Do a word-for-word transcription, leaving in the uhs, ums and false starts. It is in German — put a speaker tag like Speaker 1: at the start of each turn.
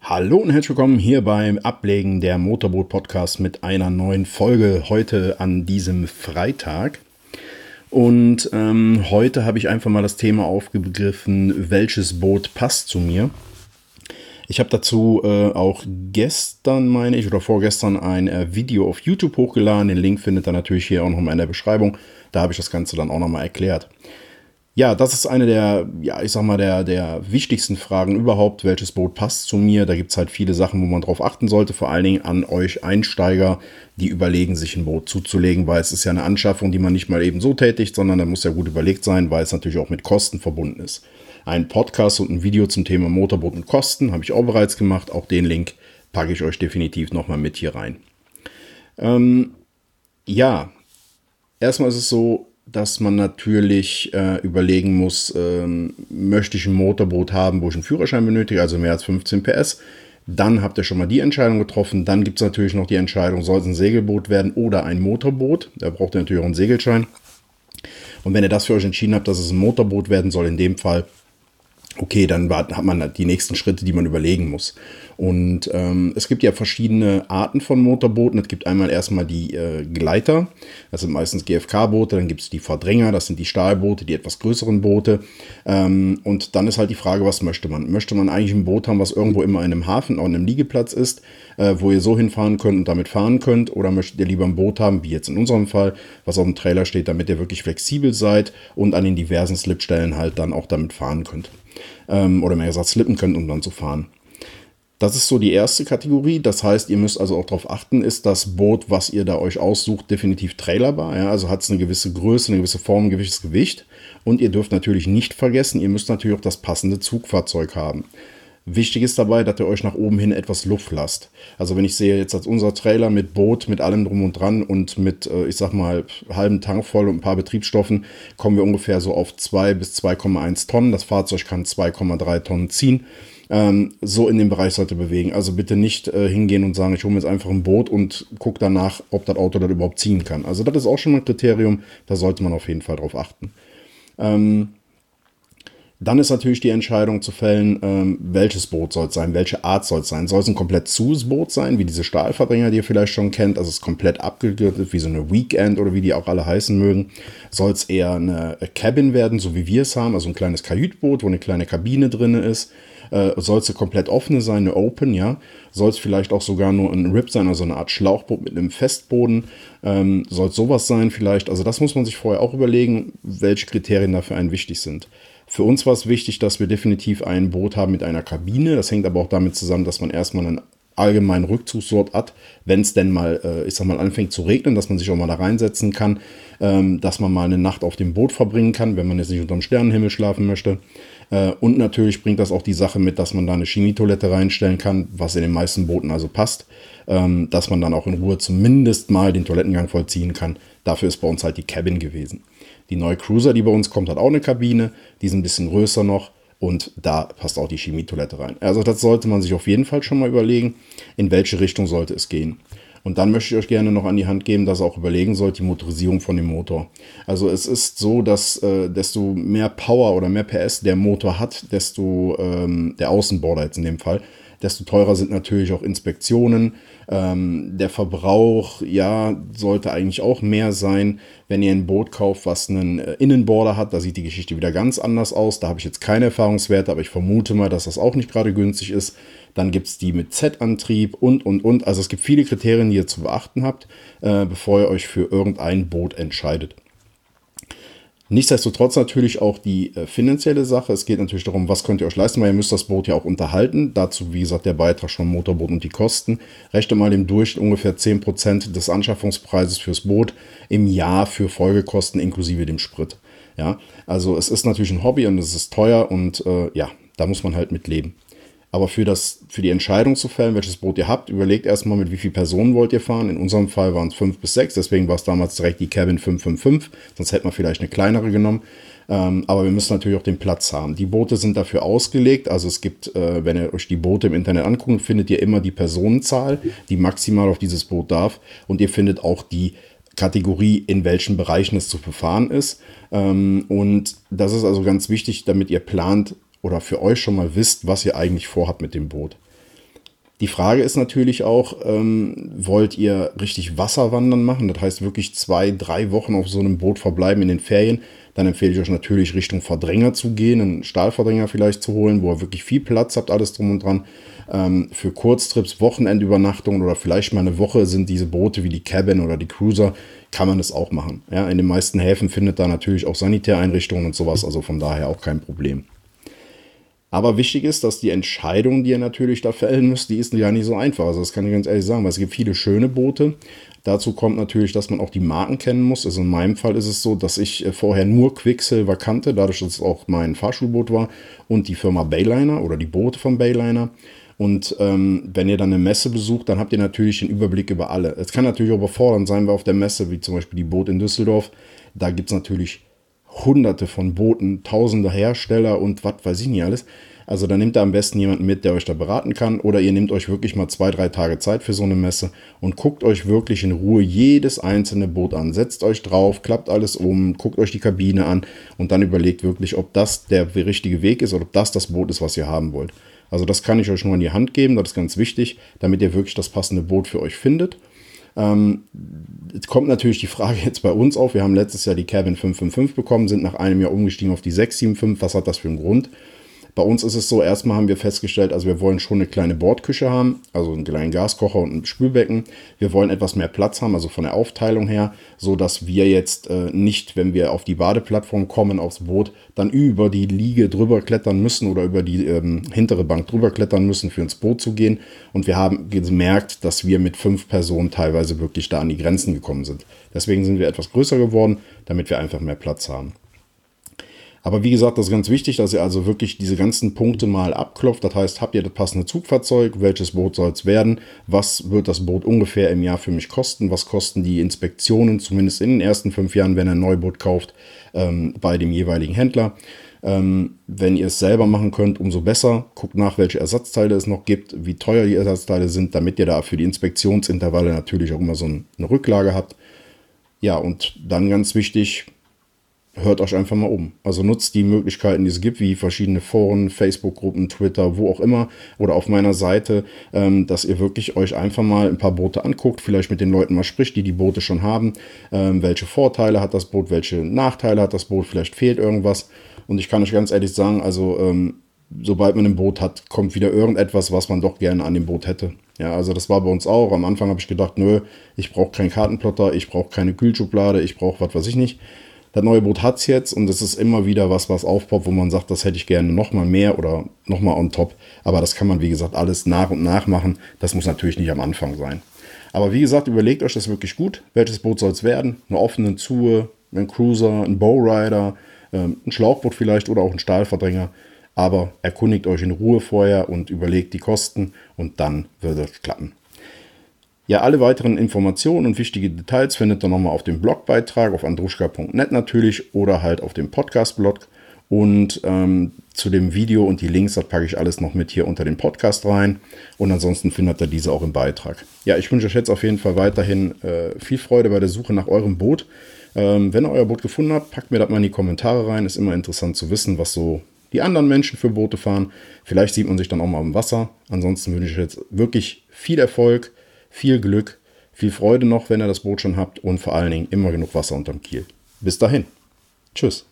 Speaker 1: Hallo und herzlich willkommen hier beim Ablegen der Motorboot-Podcast mit einer neuen Folge heute an diesem Freitag. Und ähm, heute habe ich einfach mal das Thema aufgegriffen, welches Boot passt zu mir. Ich habe dazu äh, auch gestern, meine ich, oder vorgestern ein äh, Video auf YouTube hochgeladen. Den Link findet ihr natürlich hier auch nochmal in der Beschreibung. Da habe ich das Ganze dann auch nochmal erklärt. Ja, das ist eine der, ja, ich sag mal, der, der wichtigsten Fragen überhaupt. Welches Boot passt zu mir? Da gibt es halt viele Sachen, wo man drauf achten sollte. Vor allen Dingen an euch Einsteiger, die überlegen, sich ein Boot zuzulegen, weil es ist ja eine Anschaffung, die man nicht mal eben so tätigt, sondern da muss ja gut überlegt sein, weil es natürlich auch mit Kosten verbunden ist. Ein Podcast und ein Video zum Thema Motorboot und Kosten habe ich auch bereits gemacht. Auch den Link packe ich euch definitiv nochmal mit hier rein. Ähm, ja, erstmal ist es so, dass man natürlich äh, überlegen muss, ähm, möchte ich ein Motorboot haben, wo ich einen Führerschein benötige, also mehr als fünfzehn P S. Dann habt ihr schon mal die Entscheidung getroffen. Dann gibt es natürlich noch die Entscheidung, soll es ein Segelboot werden oder ein Motorboot. Da braucht ihr natürlich auch einen Segelschein. Und wenn ihr das für euch entschieden habt, dass es ein Motorboot werden soll, in dem Fall, okay, dann hat man die nächsten Schritte, die man überlegen muss. Und ähm, es gibt ja verschiedene Arten von Motorbooten. Es gibt einmal erstmal die äh, Gleiter, das sind meistens G F K-Boote, dann gibt es die Verdränger, das sind die Stahlboote, die etwas größeren Boote. Ähm, und dann ist halt die Frage, was möchte man? Möchte man eigentlich ein Boot haben, was irgendwo immer in einem Hafen oder in einem Liegeplatz ist, äh, wo ihr so hinfahren könnt und damit fahren könnt? Oder möchtet ihr lieber ein Boot haben, wie jetzt in unserem Fall, was auf dem Trailer steht, damit ihr wirklich flexibel seid und an den diversen Slipstellen halt dann auch damit fahren könnt? Ähm, oder mehr gesagt, slippen könnt, um dann zu fahren. Das ist so die erste Kategorie. Das heißt, ihr müsst also auch darauf achten, ist das Boot, was ihr da euch aussucht, definitiv trailerbar. Ja? Also hat es eine gewisse Größe, eine gewisse Form, ein gewisses Gewicht. Und ihr dürft natürlich nicht vergessen, ihr müsst natürlich auch das passende Zugfahrzeug haben. Wichtig ist dabei, dass ihr euch nach oben hin etwas Luft lasst. Also wenn ich sehe jetzt als unser Trailer mit Boot, mit allem drum und dran und mit, ich sag mal, halben Tank voll und ein paar Betriebsstoffen, kommen wir ungefähr so auf zwei bis zwei Komma eins Tonnen. Das Fahrzeug kann zwei Komma drei Tonnen ziehen. Ähm, so in dem Bereich sollte bewegen. Also bitte nicht äh, hingehen und sagen, ich hole mir jetzt einfach ein Boot und gucke danach, ob das Auto das überhaupt ziehen kann. Also das ist auch schon mal ein Kriterium, da sollte man auf jeden Fall drauf achten. Ähm, Dann ist natürlich die Entscheidung zu fällen, ähm, welches Boot soll es sein, welche Art soll es sein. Soll es ein komplett zues Boot sein, wie diese Stahlverdränger, die ihr vielleicht schon kennt, also es ist komplett abgegürtet, wie so eine Weekend oder wie die auch alle heißen mögen. Soll es eher eine Cabin werden, so wie wir es haben, also ein kleines Kajütboot, wo eine kleine Kabine drin ist. Äh, soll es eine komplett offene sein, eine Open, ja. Soll es vielleicht auch sogar nur ein Rip sein, also eine Art Schlauchboot mit einem Festboden. Ähm, soll es sowas sein vielleicht? Also das muss man sich vorher auch überlegen, welche Kriterien da für einen wichtig sind. Für uns war es wichtig, dass wir definitiv ein Boot haben mit einer Kabine. Das hängt aber auch damit zusammen, dass man erstmal einen allgemeinen Rückzugsort hat, wenn es denn mal, äh, ich sag mal, anfängt zu regnen, dass man sich auch mal da reinsetzen kann, ähm, dass man mal eine Nacht auf dem Boot verbringen kann, wenn man jetzt nicht unterm Sternenhimmel schlafen möchte. Äh, und natürlich bringt das auch die Sache mit, dass man da eine Chemietoilette reinstellen kann, was in den meisten Booten also passt, ähm, dass man dann auch in Ruhe zumindest mal den Toilettengang vollziehen kann. Dafür ist bei uns halt die Cabin gewesen. Die neue Cruiser, die bei uns kommt, hat auch eine Kabine, die ist ein bisschen größer noch und da passt auch die Chemietoilette rein. Also das sollte man sich auf jeden Fall schon mal überlegen, in welche Richtung sollte es gehen. Und dann möchte ich euch gerne noch an die Hand geben, dass ihr auch überlegen sollt, die Motorisierung von dem Motor. Also es ist so, dass äh, desto mehr Power oder mehr P S der Motor hat, desto ähm, der Außenborder jetzt in dem Fall, desto teurer sind natürlich auch Inspektionen. Ähm, der Verbrauch, ja, sollte eigentlich auch mehr sein. Wenn ihr ein Boot kauft, was einen äh, Innenborder hat, da sieht die Geschichte wieder ganz anders aus. Da habe ich jetzt keine Erfahrungswerte, aber ich vermute mal, dass das auch nicht gerade günstig ist. Dann gibt es die mit Z-Antrieb und, und, und. Also es gibt viele Kriterien, die ihr zu beachten habt, äh, bevor ihr euch für irgendein Boot entscheidet. Nichtsdestotrotz natürlich auch die äh, finanzielle Sache. Es geht natürlich darum, was könnt ihr euch leisten, weil ihr müsst das Boot ja auch unterhalten. Dazu, wie gesagt, der Beitrag schon Motorboot und die Kosten. Rechnet mal im Durchschnitt ungefähr zehn Prozent des Anschaffungspreises fürs Boot im Jahr für Folgekosten inklusive dem Sprit. Ja, also es ist natürlich ein Hobby und es ist teuer und äh, ja, da muss man halt mit leben. Aber für, das, für die Entscheidung zu fällen, welches Boot ihr habt, überlegt erstmal, mit wie vielen Personen wollt ihr fahren. In unserem Fall waren es fünf bis sechs, deswegen war es damals direkt die Cabin fünf fünf fünf, sonst hätte man vielleicht eine kleinere genommen. Ähm, aber wir müssen natürlich auch den Platz haben. Die Boote sind dafür ausgelegt, also es gibt, äh, wenn ihr euch die Boote im Internet anguckt, findet ihr immer die Personenzahl, die maximal auf dieses Boot darf, und ihr findet auch die Kategorie, in welchen Bereichen es zu befahren ist. Ähm, und das ist also ganz wichtig, damit ihr plant, oder für euch schon mal wisst, was ihr eigentlich vorhabt mit dem Boot. Die Frage ist natürlich auch, ähm, wollt ihr richtig Wasserwandern machen? Das heißt wirklich zwei, drei Wochen auf so einem Boot verbleiben in den Ferien. Dann empfehle ich euch natürlich Richtung Verdränger zu gehen, einen Stahlverdränger vielleicht zu holen, wo ihr wirklich viel Platz habt, alles drum und dran. Ähm, für Kurztrips, Wochenendübernachtungen oder vielleicht mal eine Woche sind diese Boote wie die Cabin oder die Cruiser, kann man das auch machen. Ja, in den meisten Häfen findet da natürlich auch Sanitäreinrichtungen und sowas, also von daher auch kein Problem. Aber wichtig ist, dass die Entscheidung, die ihr natürlich da fällen müsst, die ist ja nicht so einfach. Also das kann ich ganz ehrlich sagen, weil es gibt viele schöne Boote. Dazu kommt natürlich, dass man auch die Marken kennen muss. Also in meinem Fall ist es so, dass ich vorher nur Quicksilver kannte, dadurch, dass es auch mein Fahrschulboot war und die Firma Bayliner oder die Boote von Bayliner. Und ähm, wenn ihr dann eine Messe besucht, dann habt ihr natürlich den Überblick über alle. Es kann natürlich auch überfordernd sein, weil auf der Messe, wie zum Beispiel die Boot in Düsseldorf, da gibt es natürlich hunderte von Booten, tausende Hersteller und was weiß ich nicht alles. Also da nehmt ihr am besten jemanden mit, der euch da beraten kann, oder ihr nehmt euch wirklich mal zwei, drei Tage Zeit für so eine Messe und guckt euch wirklich in Ruhe jedes einzelne Boot an. Setzt euch drauf, klappt alles um, guckt euch die Kabine an und dann überlegt wirklich, ob das der richtige Weg ist oder ob das das Boot ist, was ihr haben wollt. Also das kann ich euch nur in die Hand geben, das ist ganz wichtig, damit ihr wirklich das passende Boot für euch findet. Ähm, jetzt kommt natürlich die Frage jetzt bei uns auf. Wir haben letztes Jahr die Cabin fünf fünf fünf bekommen, sind nach einem Jahr umgestiegen auf die sechs sieben fünf. Was hat das für einen Grund? Bei uns ist es so, erstmal haben wir festgestellt, also wir wollen schon eine kleine Bordküche haben, also einen kleinen Gaskocher und ein Spülbecken. Wir wollen etwas mehr Platz haben, also von der Aufteilung her, so dass wir jetzt äh, nicht, wenn wir auf die Badeplattform kommen, aufs Boot, dann über die Liege drüber klettern müssen oder über die ähm, hintere Bank drüber klettern müssen, für ins Boot zu gehen. Und wir haben gemerkt, dass wir mit fünf Personen teilweise wirklich da an die Grenzen gekommen sind. Deswegen sind wir etwas größer geworden, damit wir einfach mehr Platz haben. Aber wie gesagt, das ist ganz wichtig, dass ihr also wirklich diese ganzen Punkte mal abklopft. Das heißt, habt ihr das passende Zugfahrzeug? Welches Boot soll es werden? Was wird das Boot ungefähr im Jahr für mich kosten? Was kosten die Inspektionen, zumindest in den ersten fünf Jahren, wenn ihr ein Neuboot kauft, ähm, bei dem jeweiligen Händler? Ähm, wenn ihr es selber machen könnt, umso besser. Guckt nach, welche Ersatzteile es noch gibt, wie teuer die Ersatzteile sind, damit ihr da für die Inspektionsintervalle natürlich auch immer so eine Rücklage habt. Ja, und dann ganz wichtig, hört euch einfach mal um. Also nutzt die Möglichkeiten, die es gibt, wie verschiedene Foren, Facebook-Gruppen, Twitter, wo auch immer oder auf meiner Seite, ähm, dass ihr wirklich euch einfach mal ein paar Boote anguckt, vielleicht mit den Leuten mal spricht, die die Boote schon haben. Ähm, welche Vorteile hat das Boot, welche Nachteile hat das Boot, vielleicht fehlt irgendwas. Und ich kann euch ganz ehrlich sagen, also ähm, sobald man ein Boot hat, kommt wieder irgendetwas, was man doch gerne an dem Boot hätte. Ja, also das war bei uns auch. Am Anfang habe ich gedacht, nö, ich brauche keinen Kartenplotter, ich brauche keine Kühlschublade, ich brauche was weiß ich nicht. Das neue Boot hat es jetzt und es ist immer wieder was, was aufpoppt, wo man sagt, das hätte ich gerne nochmal mehr oder nochmal on top. Aber das kann man, wie gesagt, alles nach und nach machen. Das muss natürlich nicht am Anfang sein. Aber wie gesagt, überlegt euch das wirklich gut. Welches Boot soll es werden? Eine offene Zue, ein Cruiser, ein Bowrider, ein Schlauchboot vielleicht oder auch ein Stahlverdränger. Aber erkundigt euch in Ruhe vorher und überlegt die Kosten und dann wird es klappen. Ja, alle weiteren Informationen und wichtige Details findet ihr nochmal auf dem Blogbeitrag auf andruschka punkt net natürlich oder halt auf dem Podcast-Blog. Und ähm, zu dem Video und die Links, das packe ich alles noch mit hier unter den Podcast rein. Und ansonsten findet ihr diese auch im Beitrag. Ja, ich wünsche euch jetzt auf jeden Fall weiterhin äh, viel Freude bei der Suche nach eurem Boot. Ähm, wenn ihr euer Boot gefunden habt, packt mir das mal in die Kommentare rein. Ist immer interessant zu wissen, was so die anderen Menschen für Boote fahren. Vielleicht sieht man sich dann auch mal im Wasser. Ansonsten wünsche ich euch jetzt wirklich viel Erfolg, viel Glück, viel Freude noch, wenn ihr das Boot schon habt und vor allen Dingen immer genug Wasser unterm Kiel. Bis dahin. Tschüss.